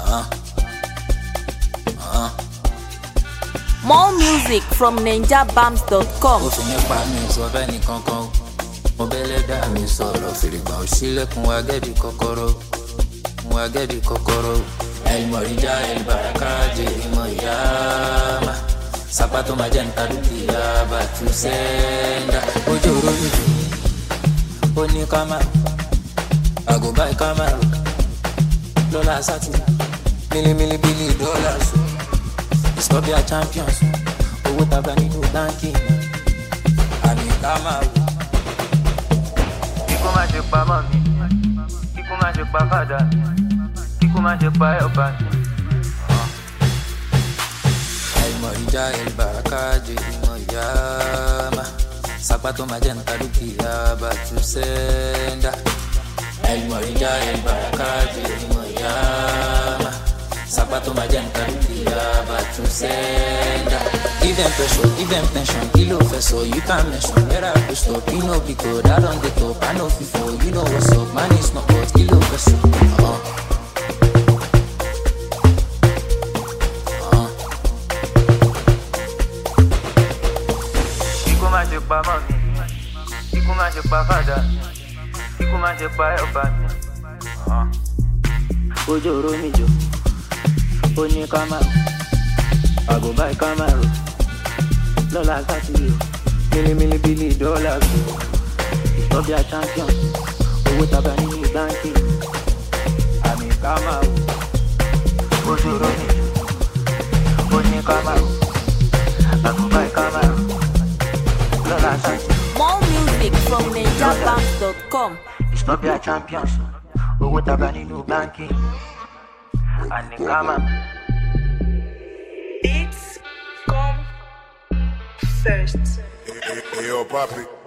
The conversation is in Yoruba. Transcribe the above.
More music from ninjabams.com. Ó fi nípa mi sọ bẹ́ẹ̀ ni kankan. Mo bẹ́lẹ̀ dá mi sọ̀rọ̀ fìrìgbà ò sílẹ̀kùn wa gẹ́bí kọ́kọ́rọ́. Wa gẹ́bí kọ́kọ́rọ́. El Morija, el Barakaje, Moyama. Sapato magenta dukia, batu senda. Ojoro mi, oni Camaro. I go buy Camaro. Lola Sati, mili billy dollars. Stop your champions. Owó taba nínú banking. Àmì Camaro. Kíkó má ṣe pa mọ́ mi, kíkó má ṣe pa fàdà, kíkó má ṣe pa ẹ̀bà mi. El Morija, el Barakaje, Moyama. Sapato magenta dukia, batu senda. El Morija, el Barakaje, Moyama. Sapato magenta dukia, batu senda. Give them pressure, give them tension. Kilo fesso, you can't mention. Where I go stop, you know because I on the top. I know before, you know what's up. Man, it's not hot, kilo fesso. Kíkó má ṣe pa mọ́ mi, kíkó má ṣe pa fàdà, kíkó má ṣe pa ẹ̀bà mi. Ojoro mi jò, oni Camaro. I go buy Camaro. Lola Sati, mili billy dollars. Stop your champions. Owó taba nínú banking. Àmì Camaro. Ojoro mi jò, oni Camaro. I go buy Camaro. Lola Sati. More music from ninjabams.com. Stop your champions. Owó taba nínú banking. Àmì Camaro. Beats come first. Hey, yo, Papi.